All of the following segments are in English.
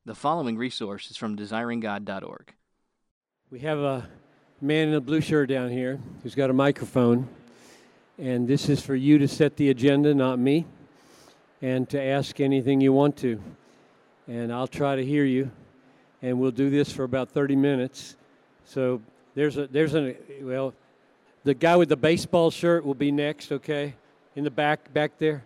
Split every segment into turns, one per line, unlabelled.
The following resource is from desiringgod.org.
We have a man in a blue shirt down here who's got a microphone, and this is for you to set the agenda, not me, and to ask anything you want to. And I'll try to hear you, and we'll do this for about 30 minutes. So the guy with the baseball shirt will be next, okay? In the back there.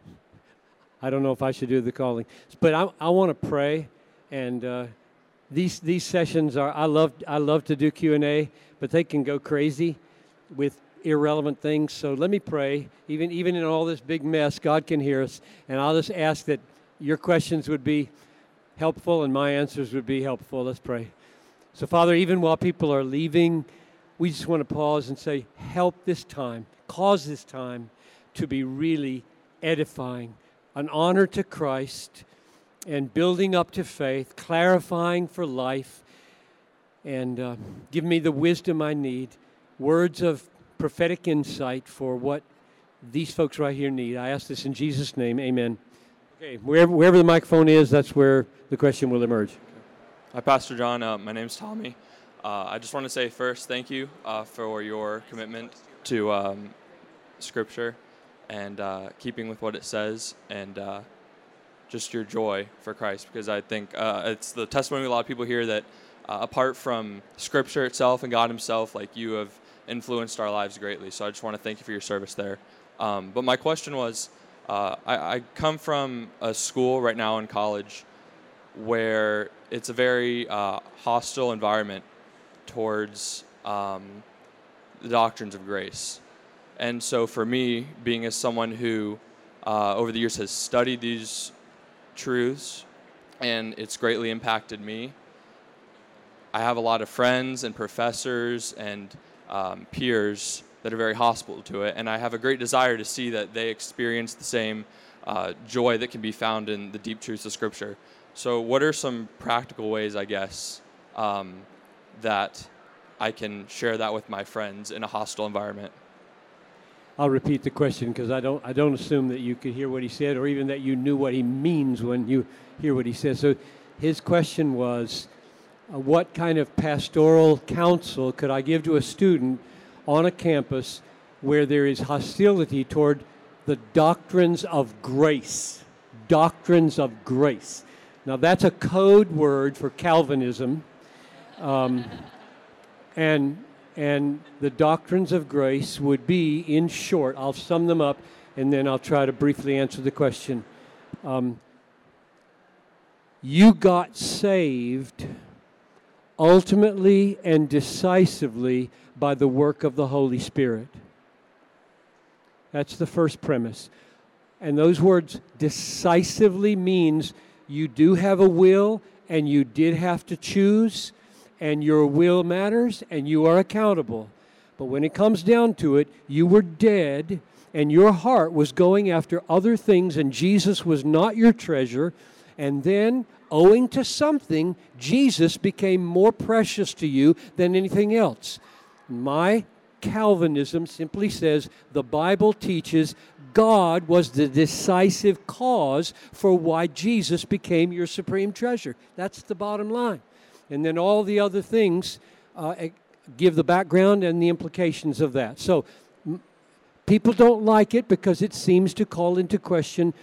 I don't know if I should do the calling, but I want to pray, and these sessions are. I love to do Q&A, but they can go crazy with irrelevant things. So let me pray. Even in all this big mess, God can hear us, and I'll just ask that your questions would be helpful and my answers would be helpful. Let's pray. So, Father, even while people are leaving, we just want to pause and say, help this time, cause this time to be really edifying, an honor to Christ, and building up to faith, clarifying for life, and give me the wisdom I need, words of prophetic insight for what these folks right here need. I ask this in Jesus' name, amen. Okay, wherever the microphone is, that's where the question will emerge.
Hi, Pastor John. My name's Tommy. I just want to say first, thank you for your commitment to Scripture and keeping with what it says, and just your joy for Christ, because I think it's the testimony of a lot of people here that apart from Scripture itself and God Himself, like, you have influenced our lives greatly. So I just want to thank you for your service there. But my question was, I come from a school right now in college where it's a very hostile environment towards the doctrines of grace. And so for me, being as someone who over the years has studied these truths and it's greatly impacted me, I have a lot of friends and professors and peers that are very hostile to it, and I have a great desire to see that they experience the same joy that can be found in the deep truths of Scripture. So what are some practical ways, I guess, that I can share that with my friends in a hostile environment?
I'll repeat the question because I don't assume that you could hear what he said or even that you knew what he means when you hear what he says. So his question was, what kind of pastoral counsel could I give to a student on a campus where there is hostility toward the doctrines of grace? Doctrines of grace. Now, that's a code word for Calvinism. And the doctrines of grace would be, in short, I'll sum them up, and then I'll try to briefly answer the question. You got saved ultimately and decisively by the work of the Holy Spirit. That's the first premise. And those words, decisively, means you do have a will, and you did have to choose, and your will matters, and you are accountable. But when it comes down to it, you were dead, and your heart was going after other things, and Jesus was not your treasure. And then, owing to something, Jesus became more precious to you than anything else. My Calvinism simply says the Bible teaches God was the decisive cause for why Jesus became your supreme treasure. That's the bottom line. And then all the other things give the background and the implications of that. So people don't like it because it seems to call into question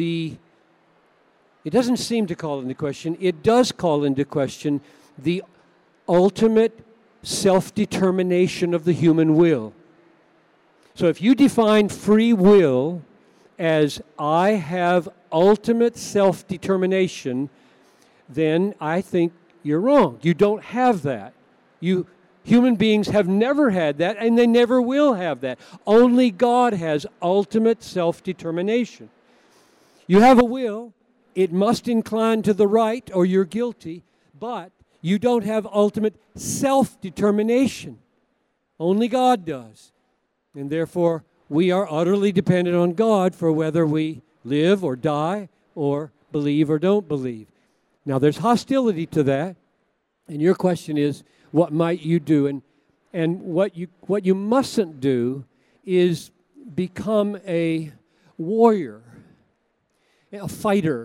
it doesn't seem to call into question, it does call into question the ultimate self-determination of the human will. So if you define free will as I have ultimate self-determination, then I think you're wrong. You don't have that. Human beings have never had that, and they never will have that. Only God has ultimate self-determination. You have a will. It must incline to the right or you're guilty, but you don't have ultimate self-determination. Only God does. And therefore, we are utterly dependent on God for whether we live or die or believe or don't believe. Now, there's hostility to that, and your question is, what might you do? And what you mustn't do is become a warrior, a fighter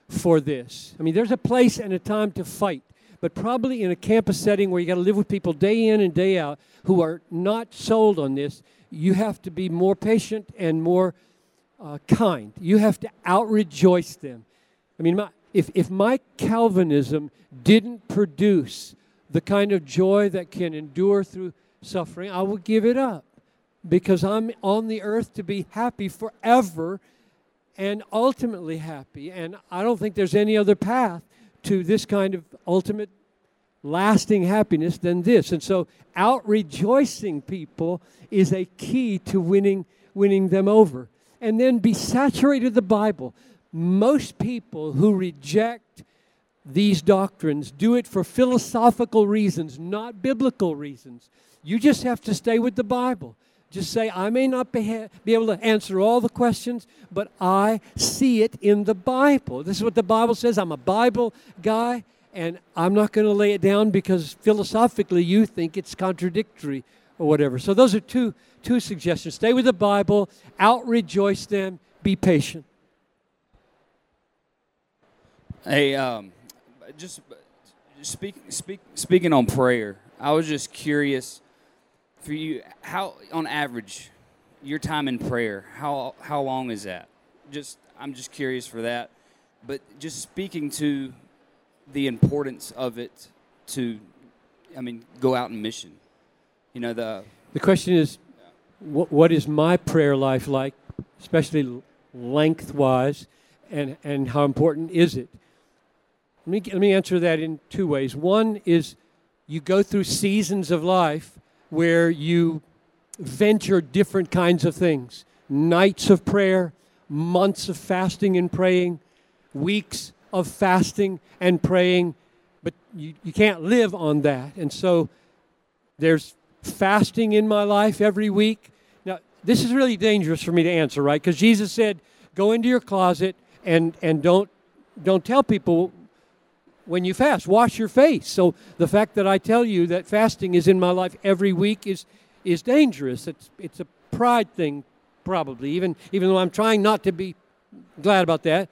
for this. I mean, there's a place and a time to fight, but probably in a campus setting where you got to live with people day in and day out who are not sold on this, you have to be more patient and more kind. You have to out-rejoice them. I mean, if my Calvinism didn't produce the kind of joy that can endure through suffering, I would give it up, because I'm on the earth to be happy forever and ultimately happy. And I don't think there's any other path to this kind of ultimate lasting happiness than this. And so out-rejoicing people is a key to winning them over. And then be saturated with the Bible. Most people who reject these doctrines do it for philosophical reasons, not biblical reasons. You just have to stay with the Bible. Just say, I may not be able to answer all the questions, but I see it in the Bible. This is what the Bible says. I'm a Bible guy, and I'm not going to lay it down because philosophically you think it's contradictory or whatever. So those are two suggestions. Stay with the Bible, out-rejoice them, be patient.
Hey, just speaking on prayer, I was just curious for you, how, on average, your time in prayer, how long is that? I'm just curious for that. But just speaking to the importance of it to, go out in mission. The
question is, what is my prayer life like, especially lengthwise, and how important is it? Let me answer that in two ways. One is you go through seasons of life where you venture different kinds of things. Nights of prayer, months of fasting and praying, weeks of fasting and praying, but you can't live on that. And so there's fasting in my life every week. Now, this is really dangerous for me to answer, right? Because Jesus said, go into your closet and don't tell people when you fast, wash your face. So the fact that I tell you that fasting is in my life every week is dangerous. It's a pride thing, probably, even though I'm trying not to be glad about that.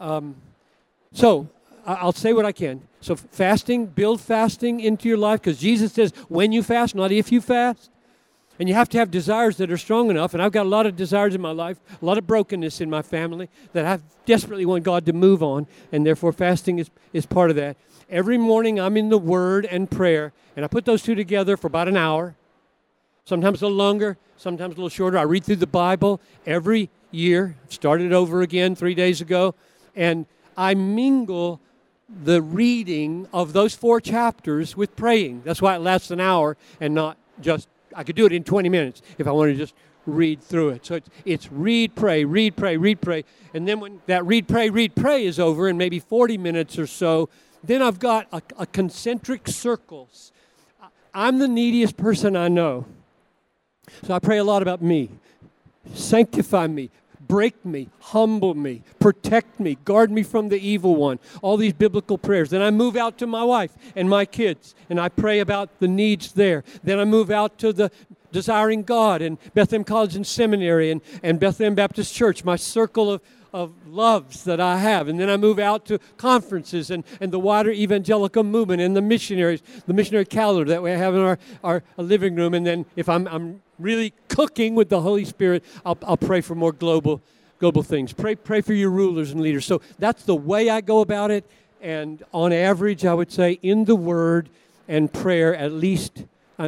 So I'll say what I can. So fasting, build fasting into your life, because Jesus says when you fast, not if you fast. And you have to have desires that are strong enough. And I've got a lot of desires in my life, a lot of brokenness in my family that I desperately want God to move on. And therefore fasting is part of that. Every morning I'm in the Word and prayer. And I put those two together for about an hour. Sometimes a little longer, sometimes a little shorter. I read through the Bible every year. Started over again 3 days ago. And I mingle the reading of those 4 chapters with praying. That's why it lasts an hour and not just, I could do it in 20 minutes if I wanted to just read through it. So it's read, pray, read, pray, read, pray. And then when that read, pray is over in maybe 40 minutes or so, then I've got a concentric circles. I'm the neediest person I know. So I pray a lot about me. Sanctify me. Break me, humble me, protect me, guard me from the evil one. All these biblical prayers. Then I move out to my wife and my kids, and I pray about the needs there. Then I move out to the Desiring God and Bethlehem College and Seminary and Bethlehem Baptist Church, my circle of loves that I have. And then I move out to conferences and the wider evangelical movement and the missionaries, the missionary calendar that we have in our living room. And then if I'm really cooking with the Holy Spirit, I'll pray for more global things. Pray for your rulers and leaders. So that's the way I go about it. And on average, I would say in the Word and prayer at least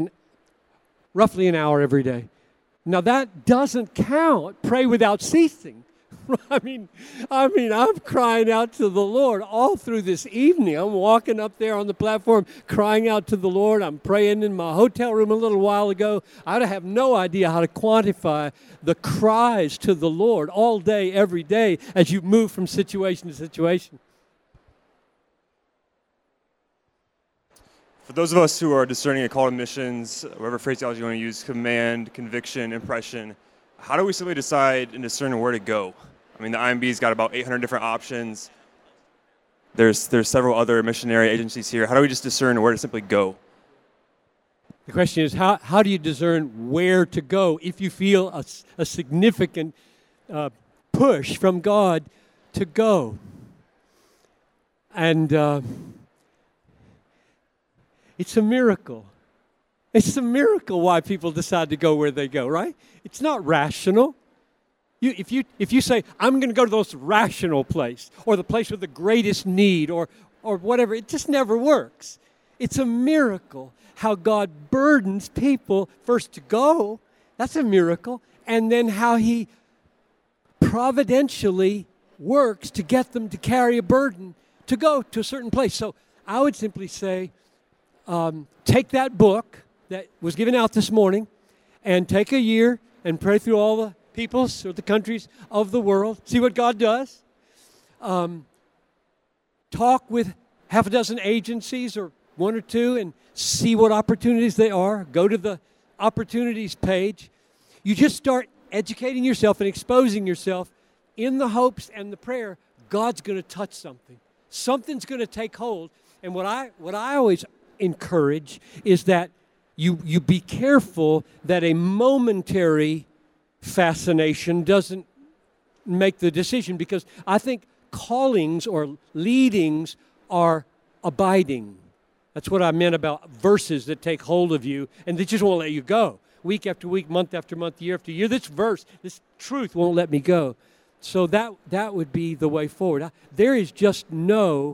roughly an hour every day. Now that doesn't count pray without ceasing. I mean, I'm crying out to the Lord all through this evening. I'm walking up there on the platform crying out to the Lord. I'm praying in my hotel room a little while ago. I have no idea how to quantify the cries to the Lord all day, every day, as you move from situation to situation.
For those of us who are discerning a call to missions, whatever phraseology you want to use, command, conviction, impression, how do we simply decide and discern where to go? I mean, the IMB's got about 800 different options. There's several other missionary agencies here. How do we just discern where to simply go?
The question is, how do you discern where to go if you feel a significant push from God to go? And it's a miracle. It's a miracle why people decide to go where they go, right? It's not rational. If you say, I'm going to go to the most rational place, or the place with the greatest need, or whatever, it just never works. It's a miracle how God burdens people first to go. That's a miracle. And then how he providentially works to get them to carry a burden to go to a certain place. So I would simply say, take that book that was given out this morning and take a year and pray through all the peoples or the countries of the world. See what God does. Talk with half a dozen agencies or one or two and see what opportunities they are. Go to the opportunities page. You just start educating yourself and exposing yourself in the hopes and the prayer God's going to touch something. Something's going to take hold. And what I always encourage is that you be careful that a momentary fascination doesn't make the decision, because I think callings or leadings are abiding. That's what I meant about verses that take hold of you and they just won't let you go. Week after week, month after month, year after year, this verse, this truth won't let me go. So that would be the way forward. There is just no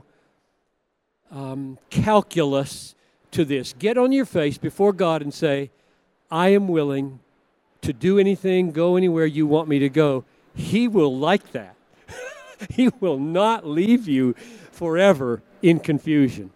calculus to this. Get on your face before God and say, I am willing to do anything, go anywhere you want me to go. He will like that. He will not leave you forever in confusion.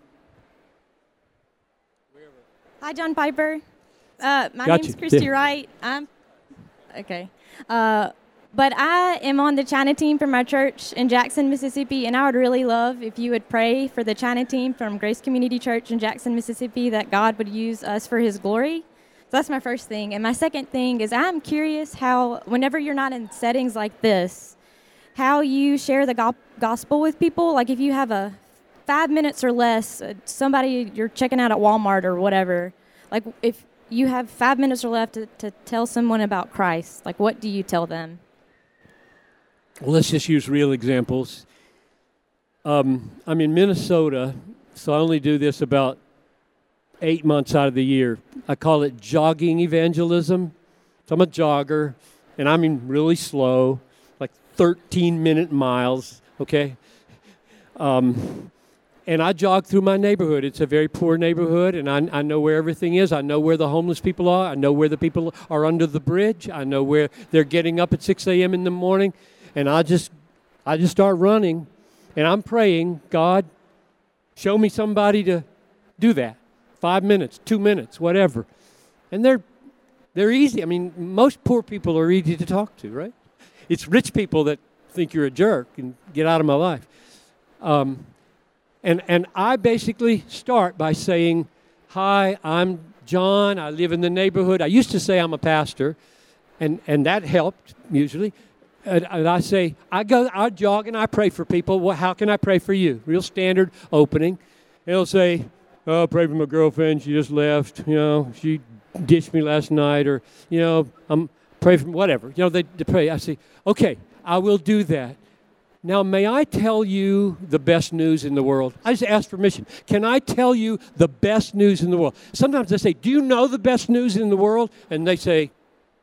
Hi, John Piper. My
Got
name's
you.
Christy
Yeah.
Wright. Okay. But I am on the China team for my church in Jackson, Mississippi, and I would really love if you would pray for the China team from Grace Community Church in Jackson, Mississippi, that God would use us for his glory. So that's my first thing. And my second thing is I'm curious how, whenever you're not in settings like this, how you share the gospel with people. Like if you have a 5 minutes or less, somebody you're checking out at Walmart or whatever, like if you have 5 minutes or left to tell someone about Christ, like what do you tell them?
Well, let's just use real examples. I'm in Minnesota, so I only do this about 8 months out of the year. I call it jogging evangelism. So I'm a jogger, and I mean really slow, like 13-minute miles, okay? And I jog through my neighborhood. It's a very poor neighborhood, and I know where everything is. I know where the homeless people are. I know where the people are under the bridge. I know where they're getting up at 6 a.m. in the morning. And I just start running, and I'm praying, God, show me somebody to do that. 5 minutes, 2 minutes, whatever. And they're easy. I mean, most poor people are easy to talk to, right? It's rich people that think you're a jerk and get out of my life. And I basically start by saying, hi, I'm John. I live in the neighborhood. I used to say I'm a pastor, and that helped usually. And I say, I jog and I pray for people. Well, how can I pray for you? Real standard opening. And he'll say, oh, pray for my girlfriend. She just left. You know, she ditched me last night. Or, you know, I'm pray for whatever. You know, they pray. I say, okay, I will do that. Now, may I tell you the best news in the world? I just ask permission. Can I tell you the best news in the world? Sometimes they say, do you know the best news in the world? And they say,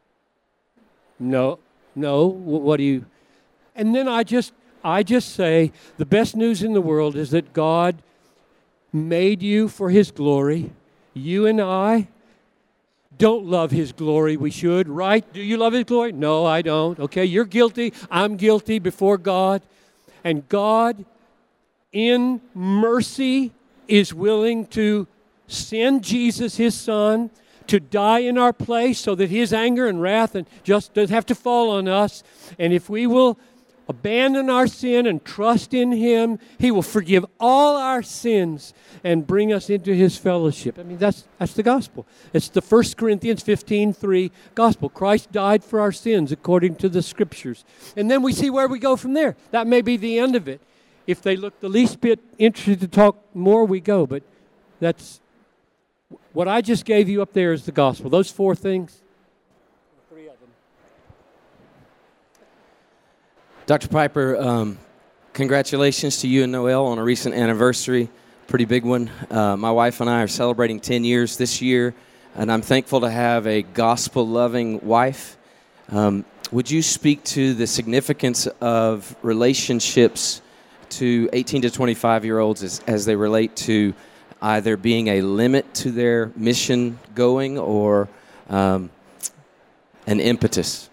no. What do you? And then I just say, the best news in the world is that God made you for his glory. You and I don't love his glory. We should, right? Do you love his glory? No, I don't. Okay, you're guilty. I'm guilty before God. And God, in mercy, is willing to send Jesus, his son, to die in our place so that his anger and wrath and just doesn't have to fall on us. And if we will abandon our sin and trust in him, he will forgive all our sins and bring us into his fellowship. I mean, that's the gospel. It's the 1 Corinthians 15:3 gospel. Christ died for our sins according to the scriptures. And then we see where we go from there. That may be the end of it. If they look the least bit interested to talk more, we go. But that's what I just gave you up there is the gospel. Those four things. 3 of them.
Dr. Piper, Congratulations to you and Noel on a recent anniversary, pretty big one. My wife and I are celebrating 10 years this year, and I'm thankful to have a gospel-loving wife. Would you speak to the significance of relationships to 18 to 25-year-olds as they relate to either being a limit to their mission going or an impetus?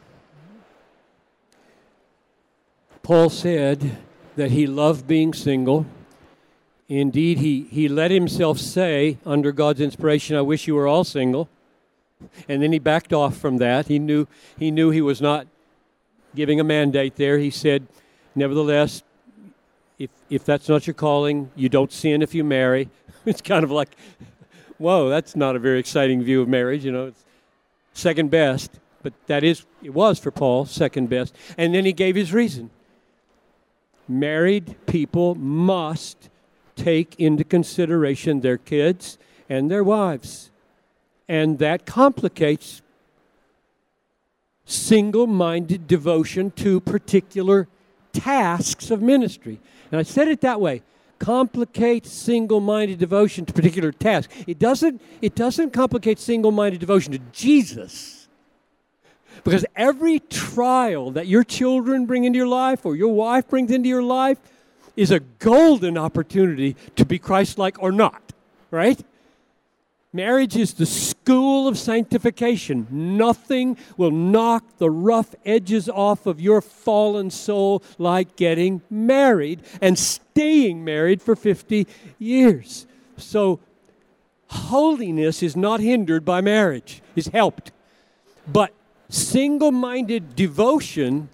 Paul said that he loved being single. Indeed, he let himself say, under God's inspiration, I wish you were all single. And then he backed off from that. He knew he was not giving a mandate there. He said, nevertheless, if that's not your calling, you don't sin if you marry. It's kind of like, whoa, that's not a very exciting view of marriage. It's second best. But it was for Paul, second best. And then he gave his reason. Married people must take into consideration their kids and their wives. And that complicates single-minded devotion to particular tasks of ministry. And I said it that way. Complicates single-minded devotion to particular tasks. It doesn't complicate single-minded devotion to Jesus. Because every trial that your children bring into your life or your wife brings into your life is a golden opportunity to be Christ-like or not, right? Marriage is the school of sanctification. Nothing will knock the rough edges off of your fallen soul like getting married and staying married for 50 years. So holiness is not hindered by marriage, it's helped. But single-minded devotion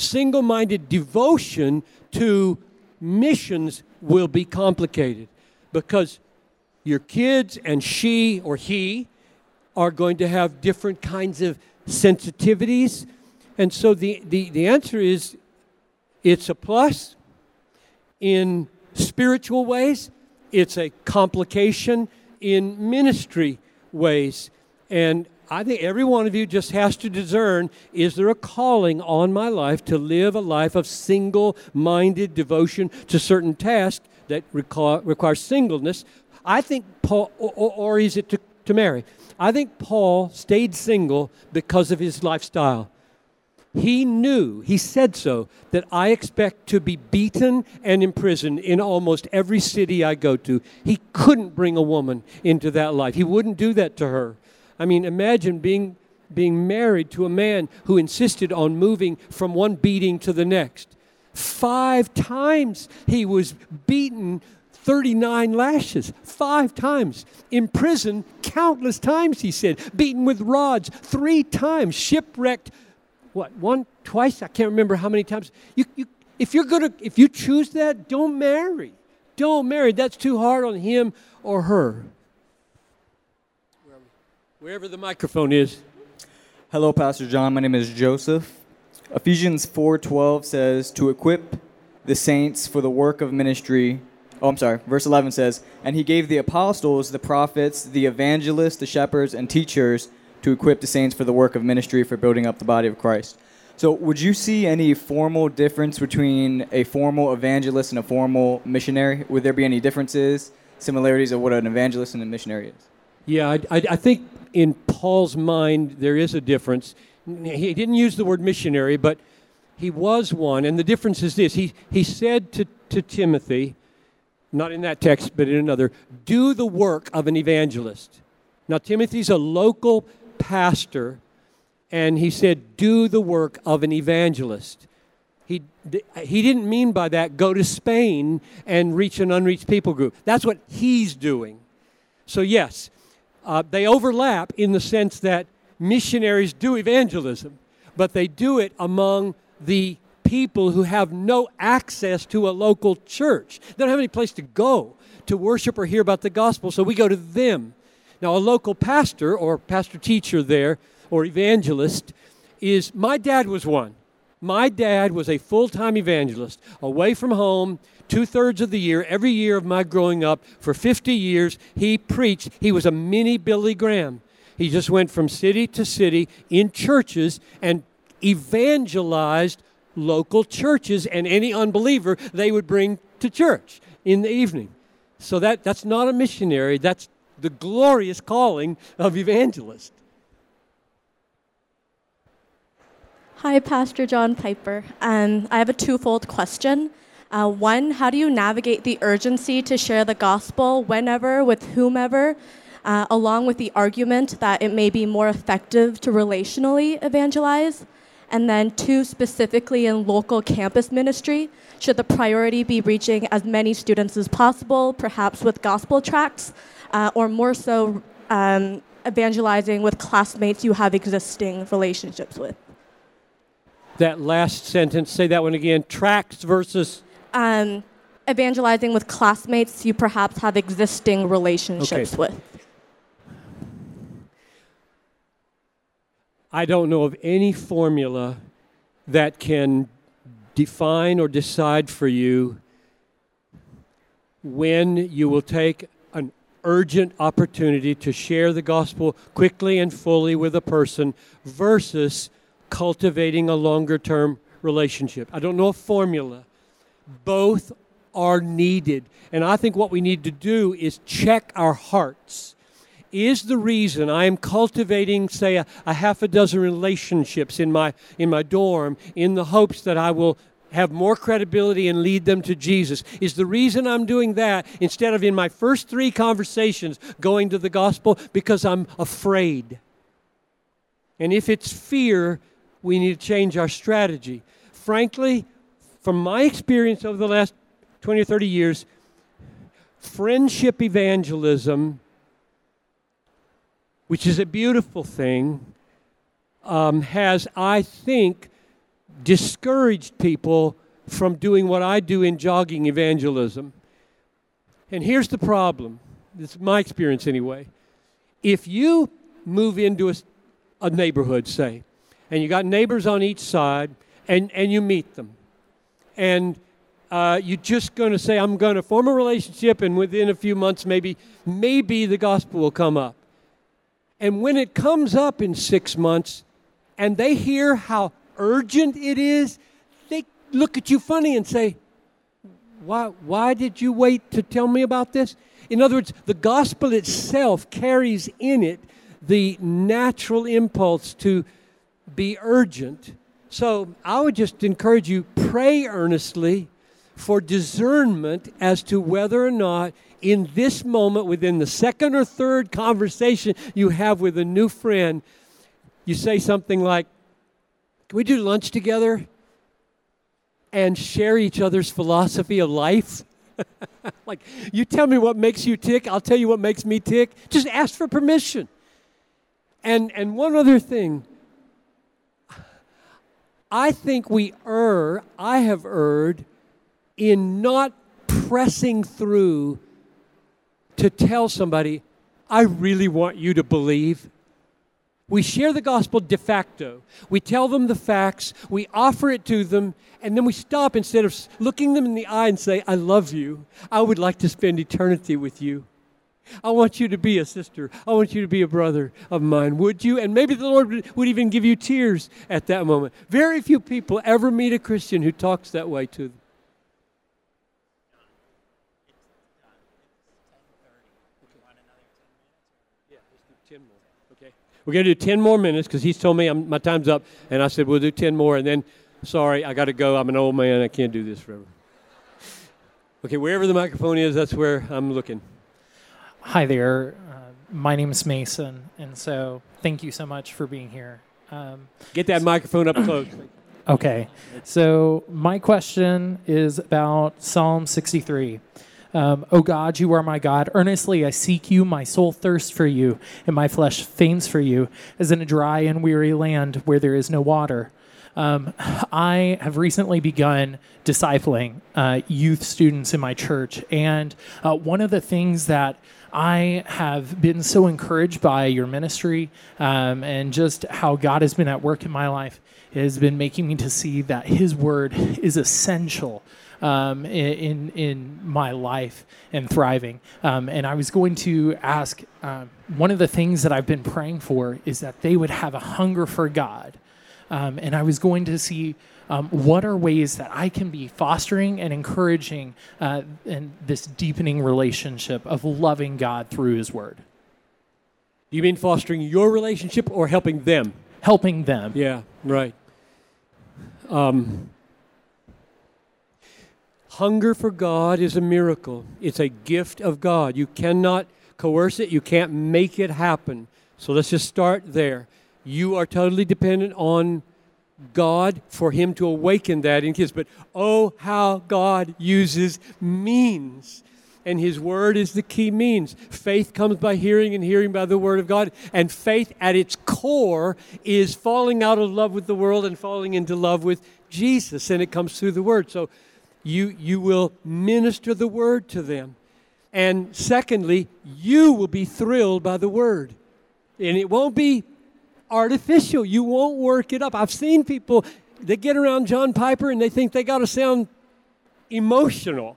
to missions will be complicated because your kids and she or he are going to have different kinds of sensitivities. And so the answer is it's a plus in spiritual ways. It's a complication in ministry ways. And I think every one of you just has to discern, is there a calling on my life to live a life of single-minded devotion to certain tasks that require singleness? I think Paul, or is it to marry? I think Paul stayed single because of his lifestyle. He said so, that I expect to be beaten and imprisoned in almost every city I go to. He couldn't bring a woman into that life. He wouldn't do that to her. I mean, imagine being married to a man who insisted on moving from one beating to the next. 5 times he was beaten 39 lashes, 5 times. Imprisoned countless times, he said. Beaten with rods 3 times. Shipwrecked, twice? I can't remember how many times. If you choose that, don't marry. Don't marry. That's too hard on him or her. Wherever the microphone is.
Hello, Pastor John. My name is Joseph. Ephesians 4:12 says, to equip the saints for the work of ministry. Verse 11 says, and he gave the apostles, the prophets, the evangelists, the shepherds, and teachers to equip the saints for the work of ministry for building up the body of Christ. So would you see any formal difference between a formal evangelist and a formal missionary? Would there be any differences, similarities of what an evangelist and a missionary is?
Yeah, I think in Paul's mind there is a difference. He didn't use the word missionary, but he was one. And the difference is this. He said to Timothy, not in that text, but in another, do the work of an evangelist. Now, Timothy's a local pastor, and he said, do the work of an evangelist. He didn't mean by that, go to Spain and reach an unreached people group. That's what he's doing. So, yes, they overlap in the sense that missionaries do evangelism, but they do it among the people who have no access to a local church. They don't have any place to go to worship or hear about the gospel, so we go to them. Now, a local pastor or pastor teacher there or evangelist my dad was one. My dad was a full-time evangelist, away from home, 2/3 of the year, every year of my growing up. For 50 years, he preached. He was a mini Billy Graham. He just went from city to city in churches and evangelized local churches and any unbeliever they would bring to church in the evening. So that's not a missionary. That's the glorious calling of evangelist.
Hi, Pastor John Piper. I have a twofold question. One, how do you navigate the urgency to share the gospel whenever, with whomever, along with the argument that it may be more effective to relationally evangelize? And then two, specifically in local campus ministry, should the priority be reaching as many students as possible, perhaps with gospel tracts, or more so evangelizing with classmates you have existing relationships with?
That last sentence, say that one again. Tracts versus?
Evangelizing with classmates you perhaps have existing relationships with.
I don't know of any formula that can define or decide for you when you will take an urgent opportunity to share the gospel quickly and fully with a person versus cultivating a longer-term relationship. I don't know a formula. Both are needed. And I think what we need to do is check our hearts. Is the reason I am cultivating, say, a half a dozen relationships in my dorm in the hopes that I will have more credibility and lead them to Jesus? Is the reason I'm doing that instead of in my first 3 conversations going to the gospel because I'm afraid? And if it's fear, we need to change our strategy. Frankly, from my experience over the last 20 or 30 years, friendship evangelism, which is a beautiful thing, has, I think, discouraged people from doing what I do in jogging evangelism. And here's the problem. This is my experience anyway. If you move into a neighborhood, say, and you got neighbors on each side, and you meet them, and you're just going to say, I'm going to form a relationship, and within a few months, maybe the gospel will come up. And when it comes up in 6 months, and they hear how urgent it is, they look at you funny and say, why did you wait to tell me about this? In other words, the gospel itself carries in it the natural impulse to be urgent. So I would just encourage you, pray earnestly for discernment as to whether or not in this moment, within the second or third conversation you have with a new friend, you say something like, can we do lunch together and share each other's philosophy of life? Like, you tell me what makes you tick, I'll tell you what makes me tick. Just ask for permission. And one other thing, I think I have erred in not pressing through to tell somebody, I really want you to believe. We share the gospel de facto. We tell them the facts, we offer it to them, and then we stop instead of looking them in the eye and say, I love you. I would like to spend eternity with you. I want you to be a sister. I want you to be a brother of mine. Would you? And maybe the Lord would even give you tears at that moment. Very few people ever meet a Christian who talks that way to them. We're going to do 10 more minutes because he's told me my time's up. And I said, we'll do 10 more. And then, sorry, I got to go. I'm an old man. I can't do this forever. Okay, wherever the microphone is, that's where I'm looking.
Hi there. My name is Mason. And so thank you so much for being here.
Get that microphone up close.
Okay. So my question is about Psalm 63. O God, you are my God. Earnestly I seek you. My soul thirsts for you, and my flesh faints for you, as in a dry and weary land where there is no water. I have recently begun discipling youth students in my church, and one of the things that I have been so encouraged by your ministry and just how God has been at work in my life has been making me to see that His Word is essential in my life and thriving. And I was going to ask, one of the things that I've been praying for is that they would have a hunger for God. And I was going to see what are ways that I can be fostering and encouraging and this deepening relationship of loving God through His Word?
You mean fostering your relationship or helping them?
Helping them.
Yeah, right. Hunger for God is a miracle. It's a gift of God. You cannot coerce it. You can't make it happen. So let's just start there. You are totally dependent on God for Him to awaken that in kids. But oh, how God uses means. And His Word is the key means. Faith comes by hearing, and hearing by the Word of God. And faith at its core is falling out of love with the world and falling into love with Jesus. And it comes through the Word. So you will minister the Word to them. And secondly, you will be thrilled by the Word. And it won't be artificial. You won't work it up. I've seen people, they get around John Piper and they think they got to sound emotional.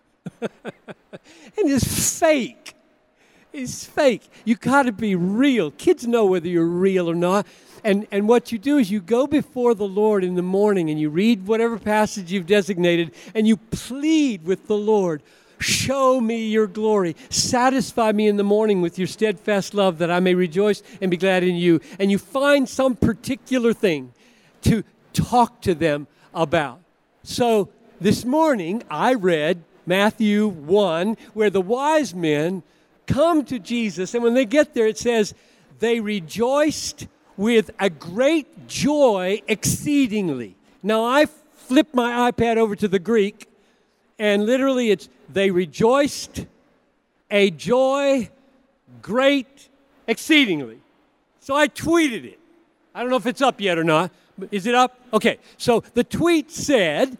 And it's fake. It's fake. You got to be real. Kids know whether you're real or not. And what you do is you go before the Lord in the morning and you read whatever passage you've designated and you plead with the Lord. Show me your glory. Satisfy me in the morning with your steadfast love that I may rejoice and be glad in you. And you find some particular thing to talk to them about. So this morning I read Matthew 1, where the wise men come to Jesus. And when they get there, it says, they rejoiced with a great joy exceedingly. Now I flipped my iPad over to the Greek. And literally it's, they rejoiced a joy great exceedingly. So I tweeted it. I don't know if it's up yet or not. Is it up? Okay. So the tweet said,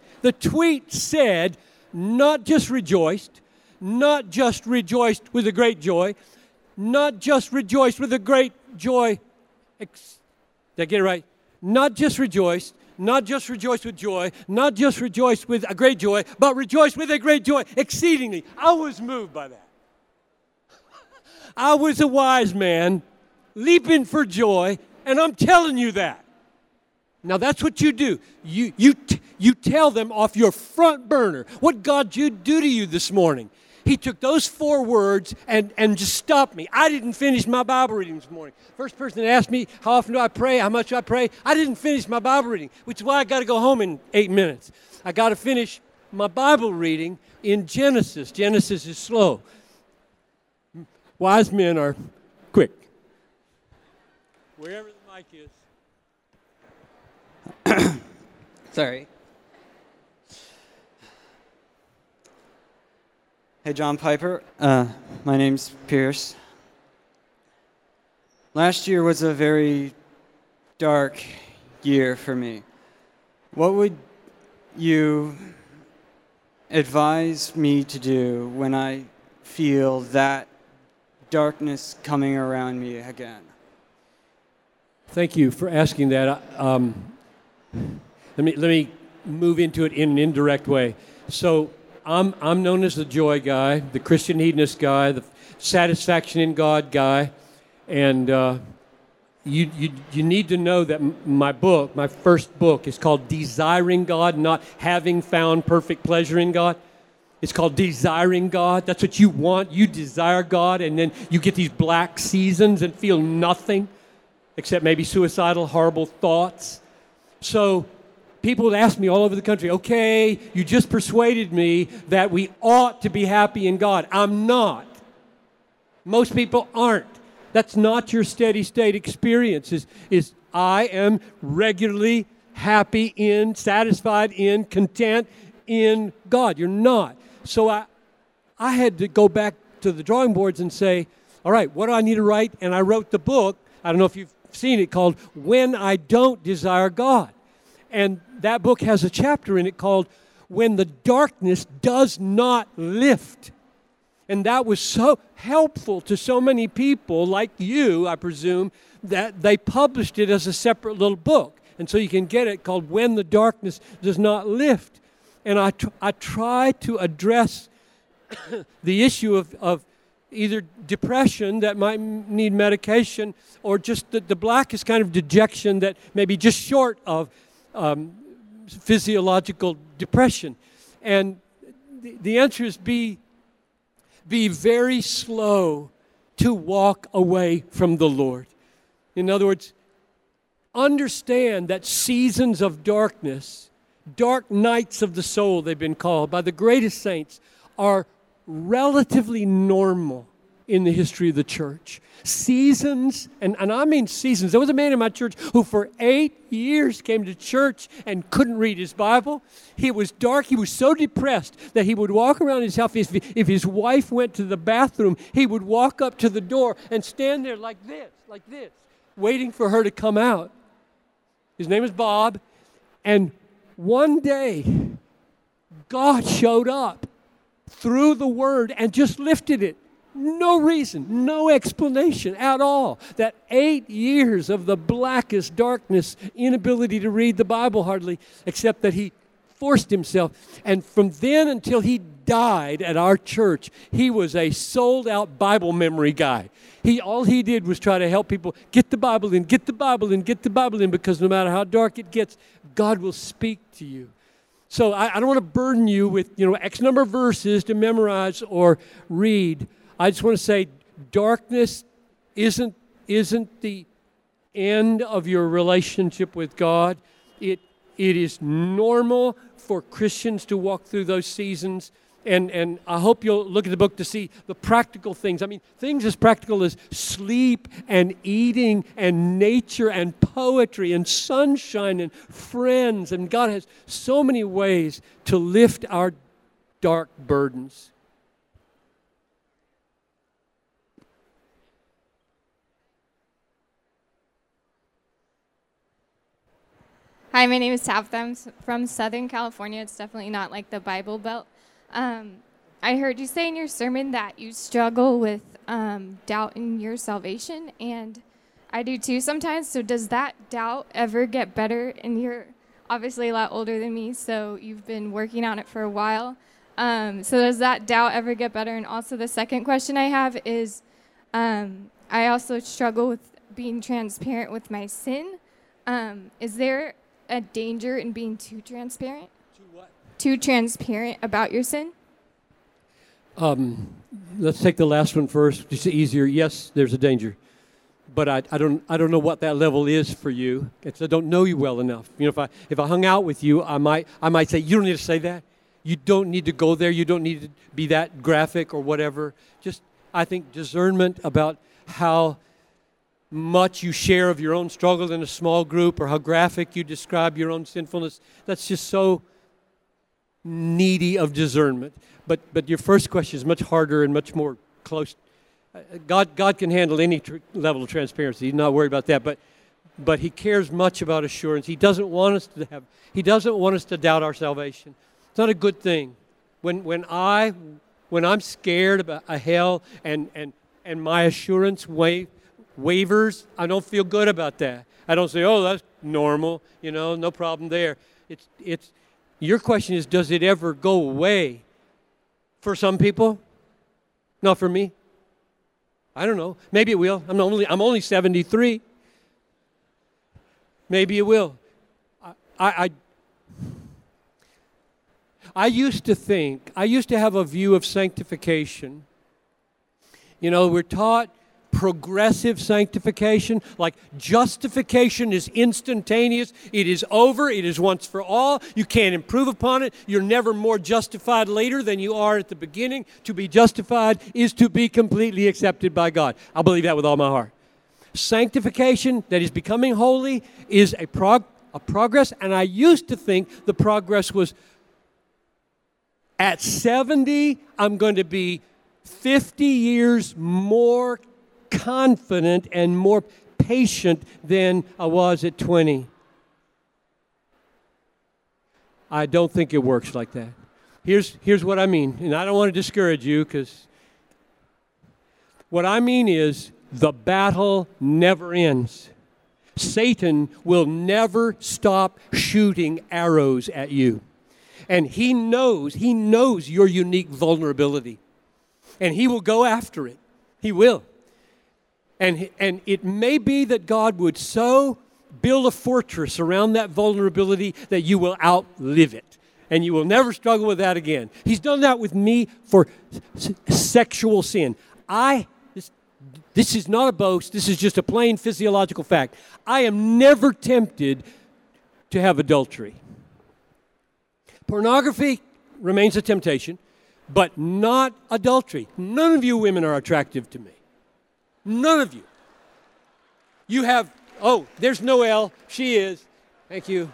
not just rejoiced with a great joy, not just rejoiced with a great joy. Did I get it right? Not just rejoiced with joy, not just rejoiced with a great joy, but rejoiced with a great joy exceedingly. I was moved by that. I was a wise man leaping for joy, and I'm telling you that. Now that's what you do. You tell them off your front burner what God did do to you this morning. He took those 4 words and just stopped me. I didn't finish my Bible reading this morning. First person that asked me, how often do I pray, how much I pray, I didn't finish my Bible reading, which is why I got to go home in 8 minutes. I got to finish my Bible reading in Genesis. Genesis is slow. Wise men are quick. Wherever the mic is.
Sorry. Hey, John Piper. My name's Pierce. Last year was a very dark year for me. What would you advise me to do when I feel that darkness coming around me again?
Thank you for asking that. Let me move into it in an indirect way. So I'm known as the joy guy, the Christian hedonist guy, the satisfaction in God guy, and you need to know that my first book, is called Desiring God, not Having Found Perfect Pleasure in God. It's called Desiring God. That's what you want. You desire God, and then you get these black seasons and feel nothing except maybe suicidal, horrible thoughts. So people would ask me all over the country, okay, you just persuaded me that we ought to be happy in God. I'm not. Most people aren't. That's not your steady state experience, is I am regularly happy in, satisfied in, content in God. You're not. So I had to go back to the drawing boards and say, all right, what do I need to write? And I wrote the book, I don't know if you've seen it, called When I Don't Desire God. And that book has a chapter in it called When the Darkness Does Not Lift. And that was so helpful to so many people, like you, I presume, that they published it as a separate little book. And so you can get it called When the Darkness Does Not Lift. And I try to address the issue of either depression that might need medication, or just the blackest kind of dejection that may be just short of physiological depression? And the answer is be very slow to walk away from the Lord. In other words, understand that seasons of darkness, dark nights of the soul, they've been called by the greatest saints, are relatively normal in the history of the church. Seasons, and I mean seasons. There was a man in my church who for 8 years came to church and couldn't read his Bible. It was dark. He was so depressed that he would walk around his house. If his wife went to the bathroom, he would walk up to the door and stand there like this, waiting for her to come out. His name is Bob. And one day, God showed up through the Word and just lifted it. No reason, no explanation at all. That 8 years of the blackest darkness, inability to read the Bible hardly, except that he forced himself. And from then until he died at our church, he was a sold-out Bible memory guy. All he did was try to help people get the Bible in, get the Bible in, get the Bible in, because no matter how dark it gets, God will speak to you. So I don't want to burden you with X number of verses to memorize or read. I just want to say darkness isn't the end of your relationship with God. It is normal for Christians to walk through those seasons. And I hope you'll look at the book to see the practical things. I mean, things as practical as sleep and eating and nature and poetry and sunshine and friends. And God has so many ways to lift our dark burdens.
Hi, my name is Tabitha. I'm from Southern California. It's definitely not like the Bible Belt. I heard you say in your sermon that you struggle with doubt in your salvation, and I do too sometimes. So does that doubt ever get better? And you're obviously a lot older than me, so you've been working on it for a while. So does that doubt ever get better? And also the second question I have is, I also struggle with being transparent with my sin. Is there a danger in being too transparent? Too transparent about your sin?
Let's take the last one first. It's easier. Yes, there's a danger, but I don't know what that level is for you. I don't know you well enough. If I hung out with you, I might say, you don't need to say that. You don't need to go there. You don't need to be that graphic or whatever. Just, I think, discernment about how much you share of your own struggle in a small group, or how graphic you describe your own sinfulness. That's just so needy of discernment. But your first question is much harder and much more close. God can handle any level of transparency. He's not worried about that. But He cares much about assurance. He doesn't want us to doubt our salvation. It's not a good thing. When I'm scared about a hell and my assurance wavers, I don't feel good about that. I don't say, oh, that's normal, no problem there. It's your question is, does it ever go away? For some people, not for me. I don't know. Maybe it will. I'm only 73. Maybe it will. I used to have a view of sanctification. We're taught progressive sanctification, like justification is instantaneous. It is over. It is once for all. You can't improve upon it. You're never more justified later than you are at the beginning. To be justified is to be completely accepted by God. I believe that with all my heart. Sanctification, that is becoming holy, is a progress, and I used to think the progress was at 70, I'm going to be 50 years more confident and more patient than I was at 20. I don't think it works like that. Here's what I mean, and I don't want to discourage you, because what I mean is the battle never ends. Satan will never stop shooting arrows at you. And he knows your unique vulnerability. And he will go after it. He will. And it may be that God would so build a fortress around that vulnerability that you will outlive it. And you will never struggle with that again. He's done that with me for sexual sin. This is not a boast. This is just a plain physiological fact. I am never tempted to have adultery. Pornography remains a temptation, but not adultery. None of you women are attractive to me. None of you. You have, there's Noelle. She is. Thank you.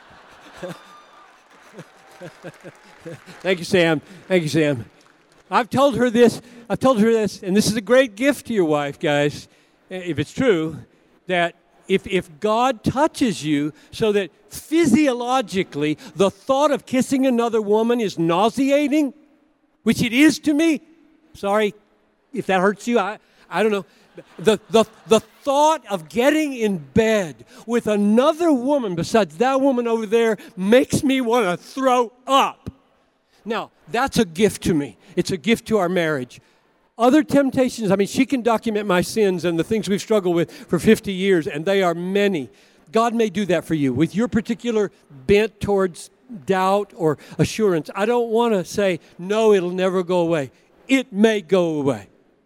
Thank you, Sam. Thank you, Sam. I've told her this, and this is a great gift to your wife, guys, if it's true, that if God touches you so that physiologically the thought of kissing another woman is nauseating, which it is to me, sorry if that hurts you, I don't know. The thought of getting in bed with another woman besides that woman over there makes me want to throw up. Now, that's a gift to me. It's a gift to our marriage. Other temptations, she can document my sins and the things we've struggled with for 50 years, and they are many. God may do that for you with your particular bent towards doubt or assurance. I don't want to say, no, it'll never go away. It may go away.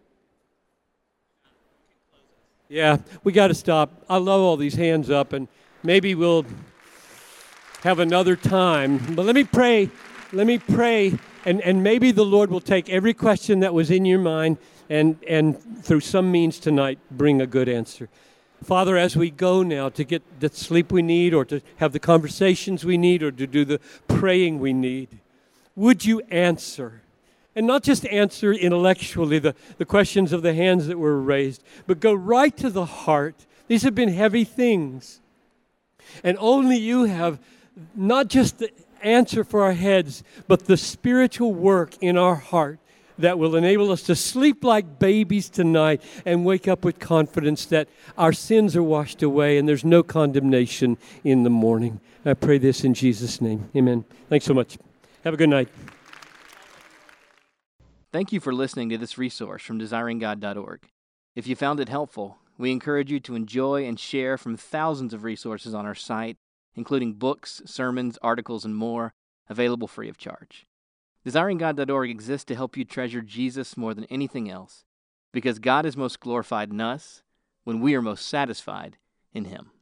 Yeah, we got to stop. I love all these hands up, and maybe we'll have another time. But let me pray, and maybe the Lord will take every question that was in your mind and through some means tonight bring a good answer. Father, as we go now to get the sleep we need or to have the conversations we need or to do the praying we need, would you answer? And not just answer intellectually the questions of the hands that were raised, but go right to the heart. These have been heavy things. And only you have not just the answer for our heads, but the spiritual work in our heart that will enable us to sleep like babies tonight and wake up with confidence that our sins are washed away and there's no condemnation in the morning. I pray this in Jesus' name. Amen. Thanks so much. Have a good night.
Thank you for listening to this resource from desiringgod.org. If you found it helpful, we encourage you to enjoy and share from thousands of resources on our site, including books, sermons, articles, and more, available free of charge. Desiringgod.org exists to help you treasure Jesus more than anything else, because God is most glorified in us when we are most satisfied in Him.